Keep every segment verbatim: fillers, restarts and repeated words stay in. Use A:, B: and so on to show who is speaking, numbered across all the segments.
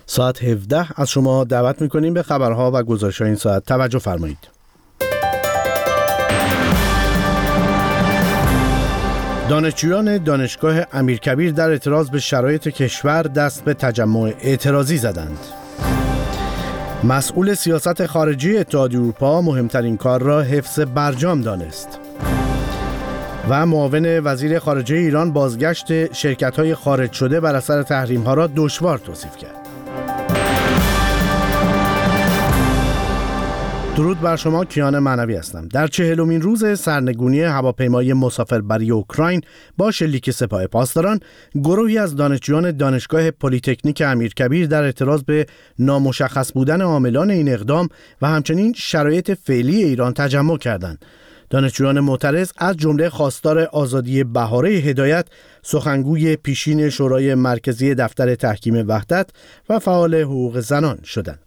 A: ساعت هفده از شما دعوت می‌کنیم به خبرها و گزارش‌های این ساعت توجه فرمایید. دانشجویان دانشگاه امیرکبیر در اعتراض به شرایط کشور دست به تجمع اعتراضی زدند. مسئول سیاست خارجی اتحادیه اروپا مهمترین کار را حفظ برجام دانست. و معاون وزیر خارجه ایران بازگشت شرکت‌های خارج شده بر اثر تحریم‌ها را دشوار توصیف کرد. درود بر شما، کیان معنوی هستم. در چهلمین روز سرنگونی هواپیمای مسافربری اوکراین با شلیک سپاه پاسداران، گروهی از دانشجویان دانشگاه پلی‌تکنیک امیرکبیر در اعتراض به نامشخص بودن عاملان این اقدام و همچنین شرایط فعلی ایران تجمع کردند. دانشجویان معترض از جمله خواستار آزادی بهاره هدایت، سخنگوی پیشین شورای مرکزی دفتر تحکیم وحدت و فعال حقوق زنان شدند.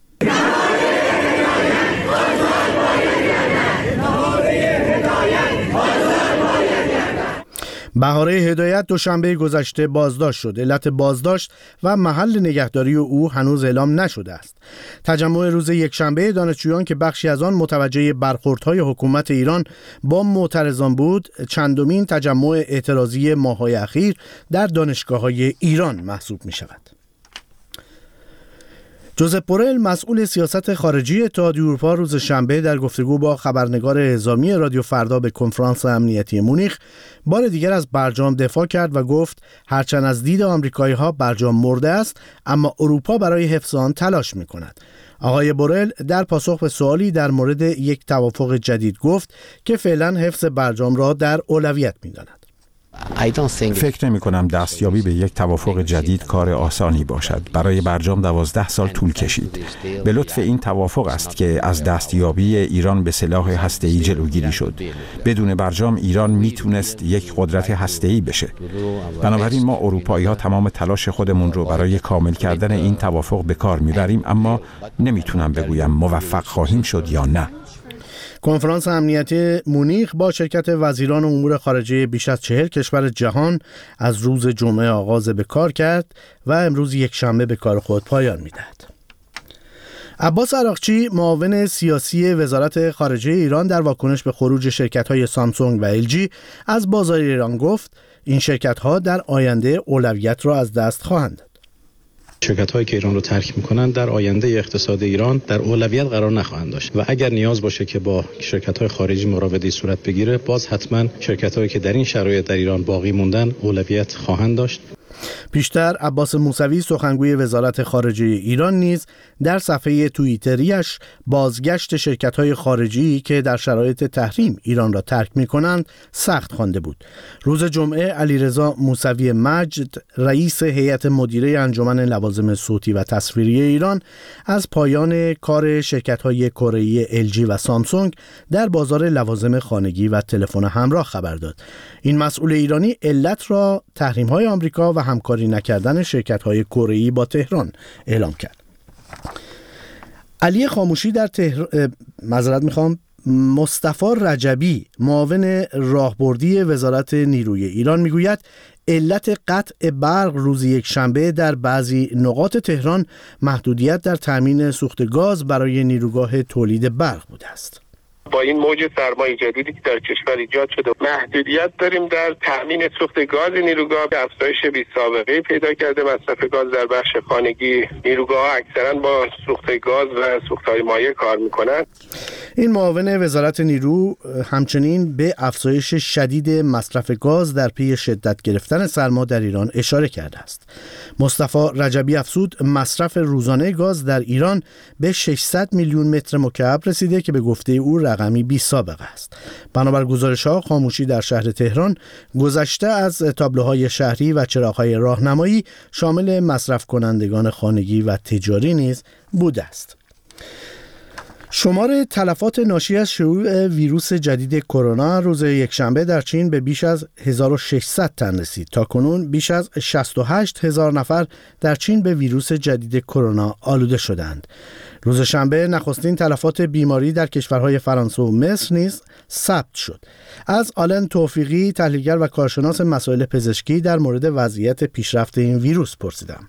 A: بهاره هدایت دوشنبه گذشته بازداشت شد. علت بازداشت و محل نگهداری او هنوز اعلام نشده است. تجمع روز یکشنبه دانشجویان که بخشی از آن متوجه برخوردهای حکومت ایران با معترضان بود، چندمین تجمع اعتراضی ماه‌های اخیر در دانشگاه‌های ایران محسوب می‌شود. جوزپ بورل، مسئول سیاست خارجی اتحادیه اروپا، روز شنبه در گفتگو با خبرنگار اعزامی رادیو فردا به کنفرانس امنیتی مونیخ بار دیگر از برجام دفاع کرد و گفت هرچند از دید آمریکایی‌ها برجام مرده است، اما اروپا برای حفظ آن تلاش می‌کند. آقای بورل در پاسخ به سوالی در مورد یک توافق جدید گفت که فعلا حفظ برجام را در اولویت می‌داند.
B: فکر نمی کنم دستیابی به یک توافق جدید کار آسانی باشد. برای برجام دوازده سال طول کشید. به لطف این توافق است که از دستیابی ایران به سلاح هسته‌ای جلوگیری شد. بدون برجام ایران میتونست یک قدرت هسته‌ای بشه. بنابراین ما اروپایی ها تمام تلاش خودمون رو برای کامل کردن این توافق به کار میبریم، اما نمیتونم بگویم موفق خواهیم شد یا نه.
A: کنفرانس امنیتی مونیخ با شرکت وزیران امور خارجه بیش از چهل کشور جهان از روز جمعه آغاز به کار کرد و امروز یک شنبه به کار خود پایان می‌دهد. عباس عراقچی، معاون سیاسی وزارت خارجه ایران، در واکنش به خروج شرکت‌های سامسونگ و ال جی از بازار ایران گفت این شرکت‌ها در آینده اولویت را از دست خواهند داد.
C: شرکت‌هایی که ایران رو ترک می‌کنند در آینده اقتصاد ایران در اولویت قرار نخواهند داشت و اگر نیاز باشه که با شرکت‌های خارجی مراوده‌ای صورت بگیره، باز حتما شرکت‌هایی که در این شرایط در ایران باقی موندن اولویت خواهند داشت.
A: پیشتر عباس موسوی، سخنگوی وزارت خارجه ایران، نیز در صفحه توییتریش بازگشت شرکت‌های خارجی که در شرایط تحریم ایران را ترک می‌کنند سخت خوانده بود. روز جمعه علیرضا موسوی مجد، رئیس هیئت مدیره انجمن لوازم صوتی و تصویری ایران، از پایان کار شرکت‌های کره‌ای ال جی و سامسونگ در بازار لوازم خانگی و تلفن همراه خبر داد. این مسئول ایرانی علت را تحریم‌های آمریکا و همکاری نکردن شرکت‌های کره‌ای با تهران اعلام کرد. علی خاموشی در تهران معذرت میخوام مصطفی رجبی، معاون راهبردی وزارت نیروی ایران، میگوید علت قطع برق روز یک شنبه در بعضی نقاط تهران محدودیت در تامین سوخت گاز برای نیروگاه تولید برق بوده است.
D: با این موج سرمای جدیدی که در کشور ایجاد شده، محدودیت داریم در تامین سوخت گاز نیروگاه. افزایش بی سابقه پیدا کرده مصرف گاز در بخش خانگی. نیروگاه اکثرا با سوخت گاز و سوخت‌های مایع کار می‌کنند.
A: این معاون وزارت نیرو همچنین به افزایش شدید مصرف گاز در پی شدت گرفتن سرما در ایران اشاره کرده است. مصطفی رجبی افزود مصرف روزانه گاز در ایران به ششصد میلیون متر مکعب رسیده که به گفته او رقمی بی سابقه است. بنابر گزارش‌ها، خاموشی در شهر تهران گذشته از تابلوهای شهری و چراغ‌های راهنمایی شامل مصرف کنندگان خانگی و تجاری نیز بوده است. شمار تلفات ناشی از شیوع ویروس جدید کرونا روز یکشنبه در چین به بیش از هزار و ششصد تن رسید. تاکنون بیش از شصت و هشت هزار نفر در چین به ویروس جدید کرونا آلوده شدند. روز شنبه نخستین تلفات بیماری در کشورهای فرانسه و مصر نیز ثبت شد. از آلن توفیقی، تحلیلگر و کارشناس مسائل پزشکی، در مورد وضعیت پیشرفت این ویروس پرسیدم.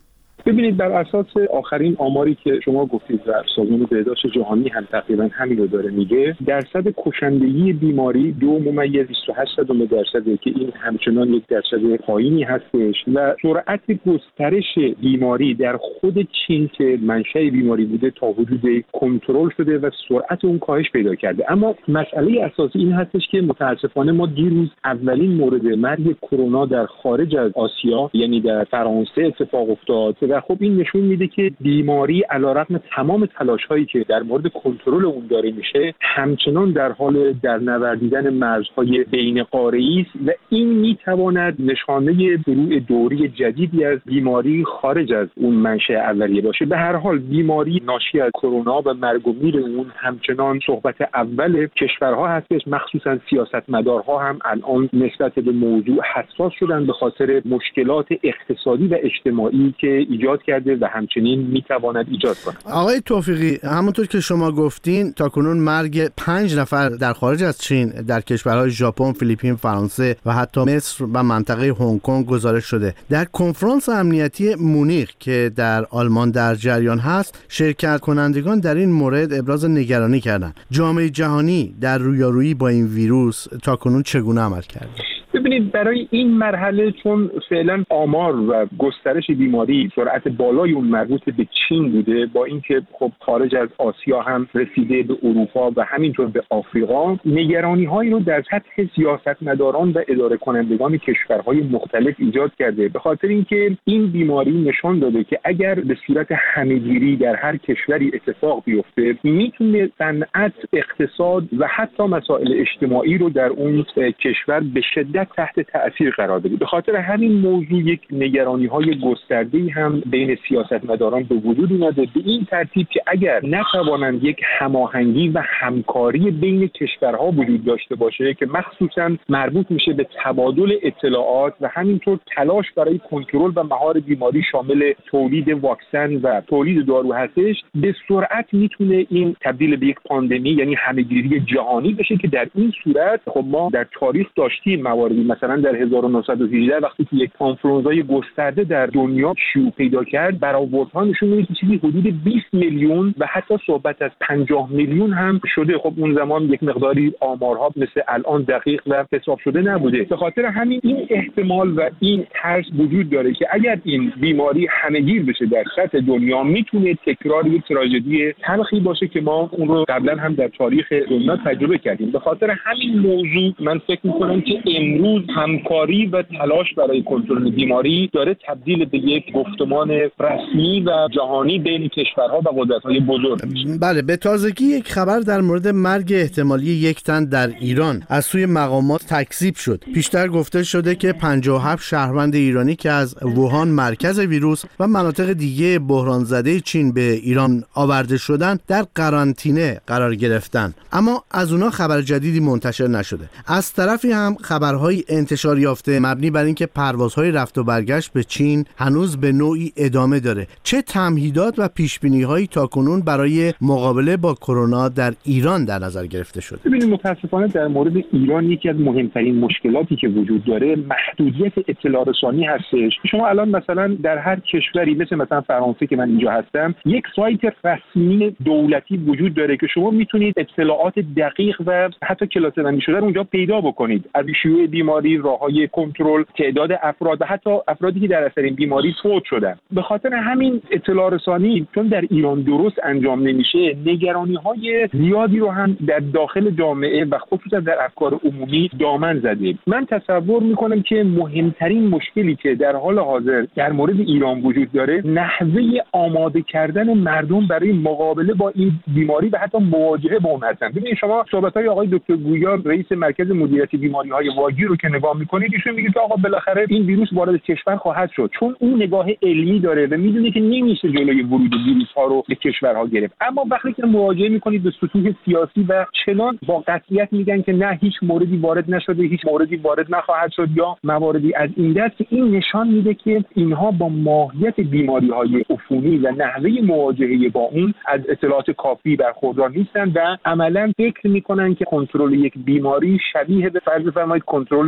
E: ببینید بر اساس آخرین آماری که شما گفتید و سازمان بهداشت جهانی هم تقریبا همین رو داره میگه، درصد کشندگی بیماری دو ممیز بیست و هشت درصده که این همچنان یک درصد پایینی هستش و سرعت گسترش بیماری در خود چین که منشأ بیماری بوده تا حدود کنترل شده و سرعت اون کاهش پیدا کرده. اما مسئله اساسی این هستش که متاسفانه ما دیروز اولین مورد مرگ کرونا در خارج از آسیا یعنی در فرانسه اتفاق افتاد و خب این نشون میده که بیماری علیرغم تمام تلاش‌هایی که در مورد کنترل اون داره میشه همچنان در حال در نوردیدن مرزهای بین قاره‌ای است و این میتواند نشانه شروع دوری جدیدی از بیماری خارج از اون منشأ اولیه باشه. به هر حال بیماری ناشی از کرونا و مرگ و میر اون همچنان صحبت اول کشورها هستش، مخصوصا سیاستمدارها هم الان نسبت به موضوع حساس شدن به خاطر مشکلات اقتصادی و اجتماعی که ایجاد کرده و همچنین میتواند ایجاد کنه.
A: آقای توفیقی، همونطور که شما گفتین تاکنون مرگ پنج نفر در خارج از چین در کشورهای ژاپن، فیلیپین، فرانسه و حتی مصر و منطقه هنگ کنگ گزارش شده. در کنفرانس امنیتی مونیخ که در آلمان در جریان هست، شرکت کنندگان در این مورد ابراز نگرانی کردند. جامعه جهانی در رویارویی با این ویروس تاکنون چگونه عمل کرده؟
E: ببینید برای این مرحله چون فعلا آمار و گسترش بیماری سرعت بالای اون مربوط به چین بوده، با اینکه خب خارج از آسیا هم رسیده به اروپا و همینطور به آفریقا، نگرانی‌هایی رو در سطح سیاستمداران و اداره کنندگان کشورهای مختلف ایجاد کرده، به خاطر اینکه این بیماری نشان داده که اگر به صورت همه‌گیری در هر کشوری اتفاق بیفته میتونه صنعت، اقتصاد و حتی مسائل اجتماعی رو در اون کشور به شدت تحت تأثیر قرار بده. به خاطر همین موضوع یک نگرانی‌های گسترده‌ای هم بین سیاستمداران به وجود اومده، به این ترتیب که اگر نتوانند یک هماهنگی و همکاری بین کشورها وجود داشته باشه که مخصوصاً مربوط میشه به تبادل اطلاعات و همینطور تلاش برای کنترل و مهار بیماری شامل تولید واکسن و تولید دارو هستش، به سرعت میتونه این تبدیل به یک پاندمی یعنی همه‌گیری جهانی بشه که در این صورت خب ما در تاریخ داشتیم مواردی، مثلا در هزار و نهصد و هجده وقتی که یک آنفلوانزای گسترده در دنیا شیوع پیدا کرد، برآوردها نشون میده که چیزی حدود بیست میلیون و حتی صحبت از پنجاه میلیون هم شده. خب اون زمان یک مقداری آمارها مثل الان دقیق و حساب شده نبوده. به خاطر همین این احتمال و این ترس وجود داره که اگر این بیماری همه‌گیر بشه در سطح دنیا میتونه تکرار یک تراژدی تلخی باشه که ما اون رو قبلا هم در تاریخ دنیا تجربه کردیم. به خاطر همین موضوع من فکر می‌کنم که امروز همکاری و تلاش برای کنترل بیماری داره تبدیل به یک گفتمان رسمی و جهانی بین کشورها و قدرت‌های بزرگ میشه.
A: بله، به تازگی یک خبر در مورد مرگ احتمالی یک تن در ایران از سوی مقامات تکذیب شد. پیشتر گفته شده که پنجاه و هفت شهروند ایرانی که از ووهان مرکز ویروس و مناطق دیگه بحران زده چین به ایران آورده شدند در قرنطینه قرار گرفتن، اما از اونا خبر جدیدی منتشر نشده. از طرفی هم خبرهای انتشار یافته مبنی بر اینکه پروازهای رفت و برگشت به چین هنوز به نوعی ادامه داره. چه تمهیدات و پیش‌بینی‌هایی تاکنون برای مقابله با کرونا در ایران در نظر گرفته شده؟
E: ببینید متاسفانه در مورد ایران یکی از مهمترین مشکلاتی که وجود داره محدودیت اطلاع رسانی هستش. شما الان مثلا در هر کشوری مثل مثلا فرانسه که من اینجا هستم، یک سایت رسمی دولتی وجود داره که شما میتونید اطلاعات دقیق و حتی کلاسه بندی شده رو اونجا پیدا بکنید، از شیوع بیماری، راههای کنترل، تعداد افراد و حتی افرادی که در اثر این بیماری فوت شدن. به خاطر همین اطلاع رسانی چون در ایران درست انجام نمیشه، نگرانی‌های زیادی رو هم در داخل جامعه و خصوصا در افکار عمومی دامن زده. من تصور میکنم که مهمترین مشکلی که در حال حاضر در مورد ایران وجود داره، نحوه آماده کردن مردم برای مقابله با این بیماری و حتی مواجهه با اون هستن. ببینید شما صحبت‌های آقای دکتر گویا رئیس مرکز مدیریت بیماری‌های واگی رو که نگاه می‌کنید، ایشون میگه که آقا بالاخره این ویروس وارد کشور خواهد شد، چون اون نگاه علمی داره و میدونه که نمیشه جلوی ورود ویروس‌ها رو به کشورها گرفت. اما وقتی که مواجهه می‌کنید به سطوح سیاسی و چنان با قطعیت میگن که نه هیچ موردی وارد نشده، هیچ موردی وارد نخواهد شد یا مواردی از این دست، که این نشان میده که اینها با ماهیت بیماری‌های عفونی و نحوه مواجهه با اون از اطلاعات کافی برخوردار نیستن و عملاً فکر می‌کنن که کنترل یک بیماری شبیه به فرض فرمایید کنترل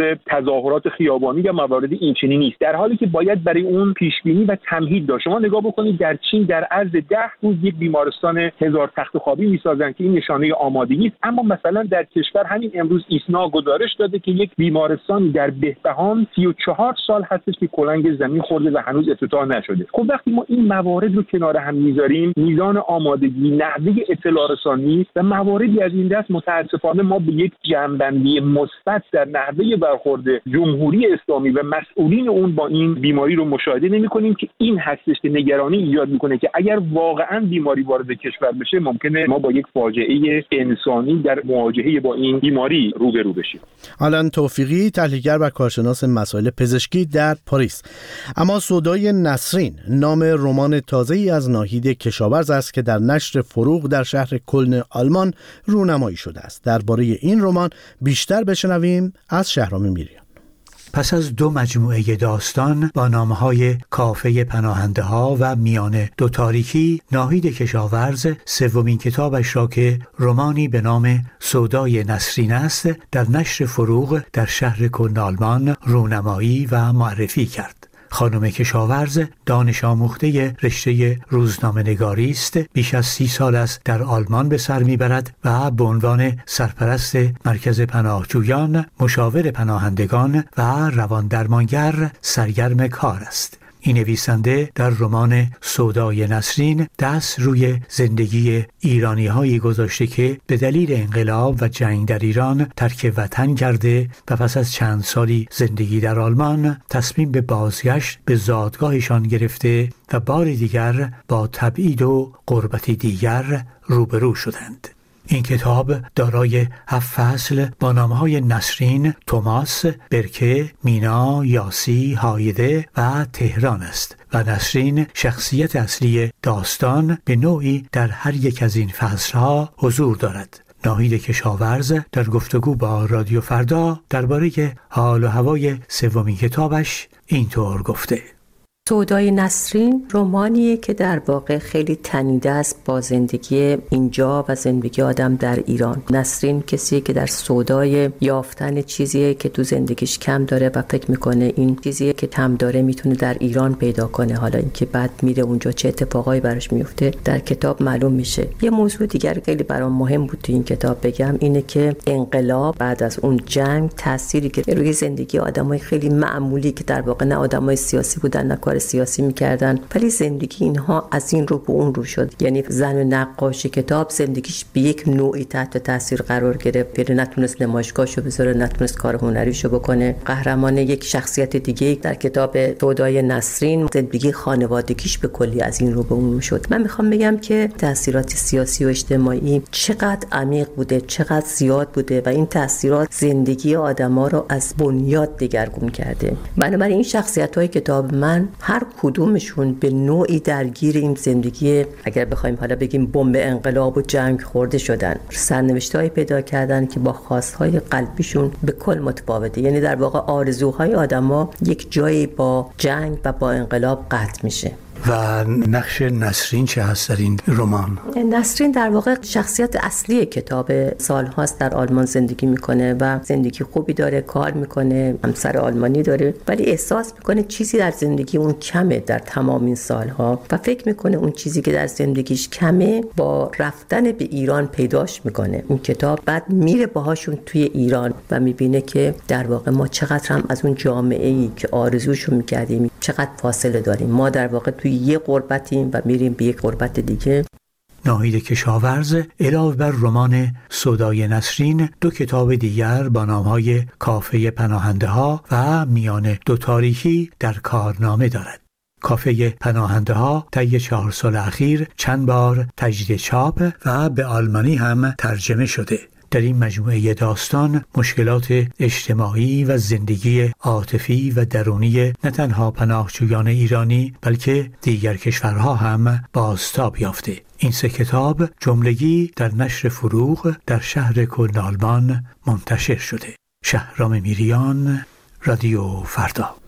E: مثل تظاهرات خیابانی یا موارد اینچنینی نیست، در حالی که باید برای اون پیش بینی و تمهید داشت. شما نگاه بکنید در چین در عرض ده روز یک بیمارستان هزار تخت خوابی میسازن که این نشانه آمادگی است، اما مثلا در کشور همین امروز ایسنا گزارش داده که یک بیمارستان در بهبهان سی و چهار سال هستش که کلنگ زمین خورده و هنوز افتتاح نشده. خب وقتی ما این موارد رو کنار هم میذاریم، میزان آمادگی، نحوه اطلاع رسانی و مواردی از این دست، متاسفانه ما به یک جنبندی مثبت در نحوه برخورد جمهوری اسلامی و مسئولین اون با این بیماری رو مشاهده نمی‌کنیم که این هستش که نگرانی ایجاد می‌کنه که اگر واقعاً بیماری وارد کشور بشه ممکنه ما با یک فاجعه انسانی در مواجهه با این بیماری روبرو بشیم.
A: آلان توفیقی، تحلیلگر و کارشناس مسائل پزشکی در پاریس. اما سودای نسرین نام رمان تازه‌ای از ناهید کشاورز است که در نشر فروغ در شهر کلن آلمان رونمایی شده است. درباره این رمان بیشتر بشنویم از شهرام میریان.
F: پس از دو مجموعه داستان با نامهای کافه پناهنده ها و میان دو تاریکی، ناهید کشاورز سومین کتابش را که رمانی به نام سودای نسرین است در نشر فروغ در شهر کلن آلمان رونمایی و معرفی کرد. خانم کشاورز دانش آموخته رشته روزنامه‌نگاری است. بیش از سی سال است در آلمان به سر میبرد و به عنوان سرپرست مرکز پناهجویان، مشاور پناهندگان و رواندرمانگر سرگرم کار است. این نویسنده در رمان سودای نسرین دست روی زندگی ایرانی هایی گذاشته که به دلیل انقلاب و جنگ در ایران ترک وطن کرده و پس از چند سالی زندگی در آلمان تصمیم به بازگشت به زادگاهشان گرفته و بار دیگر با تبعید و غربتی دیگر روبرو شدند. این کتاب دارای هفت فصل با نامهای نسرین، توماس، برکه، مینا، یاسی، هایده و تهران است و نسرین شخصیت اصلی داستان به نوعی در هر یک از این فصلها حضور دارد. ناهید کشاورز در گفتگو با رادیو فردا درباره حال و هوای سومین کتابش اینطور گفته:
G: سودای نسرین رمانیه که در واقع خیلی تنیده است با زندگی اینجا و زندگی آدم در ایران. نسرین کسیه که در سودای یافتن چیزیه که تو زندگیش کم داره و فکر میکنه این چیزیه که کم داره میتونه در ایران پیدا کنه. حالا اینکه بعد میره اونجا چه اتفاقایی براش میفته در کتاب معلوم میشه. یه موضوع دیگر خیلی برام مهم بود تو این کتاب بگم اینه که انقلاب بعد از اون جنگ تأثیری که روی زندگی آدمای خیلی معمولی که در واقع نه آدمای سیاسی بودن نه کار سیاسی میکردن، ولی زندگی اینها از این رو به اون رو شد. یعنی زن نقاش کتاب زندگیش به یک نوعی تحت تاثیر قرار گرفت، نتونست نمایشگاهشو بذاره، نتونست کار هنریشو بکنه. قهرمان یک شخصیت دیگه در کتاب سودای نسرین زندگی خانوادگیش به کلی از این رو به اون رو شد. من میخوام بگم که تاثیرات سیاسی و اجتماعی چقدر عمیق بوده، چقدر زیاد بوده و این تاثیرات زندگی آدما رو از بنیاد دگرگون کرده. بنابراین این شخصیت‌های کتاب من هر کدومشون به نوعی درگیر این زندگی، اگر بخوایم حالا بگیم بمب انقلاب و جنگ خورده شدن، سرنوشت‌هایی پیدا کردن که با خواست‌های قلبیشون به کل متفاوته. یعنی در واقع آرزوهای آدم‌ها یک جایی با جنگ و با انقلاب قطع میشه.
F: و نقش نسرین چه هست در این رمان؟
G: نسرین در واقع شخصیت اصلی کتاب، سال‌هاست در آلمان زندگی میکنه و زندگی خوبی داره، کار میکنه، همسر آلمانی داره، ولی احساس میکنه چیزی در زندگی اون کمه در تمام این سالها و فکر میکنه اون چیزی که در زندگیش کمه با رفتن به ایران پیداش میکنه. این کتاب بعد میره باهاشون توی ایران و میبینه که در واقع ما چقدر هم از اون جامعه‌ای که آرزوشو میکردیم چقدر فاصله داریم. ما در واقع توی یه غربتیم و میریم به یک غربت دیگه.
F: ناهید کشاورز علاوه بر رمان سودای نسرین دو کتاب دیگر با نامهای کافه پناهنده ها و میان دو تاریکی در کارنامه دارد. کافه پناهنده ها طی چهار سال اخیر چند بار تجدید چاپ و به آلمانی هم ترجمه شده. در این مجموعه داستان مشکلات اجتماعی و زندگی عاطفی و درونی نه تنها پناهجویان ایرانی بلکه دیگر کشورها هم بازتاب یافته. این سه کتاب جملگی در نشر فروغ در شهر کلن آلمان منتشر شده. شهرام میریان، رادیو فردا.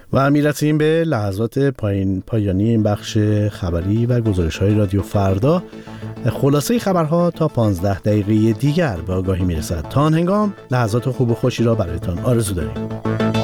A: و میرسیم به لحظات پایین پایانی این بخش خبری و گزارش‌های رادیو فردا. خلاصه خبرها تا پانزده دقیقه دیگر به آگاهی میرسد. تا آن هنگام لحظات خوب و خوشی را برایتان آرزو داریم.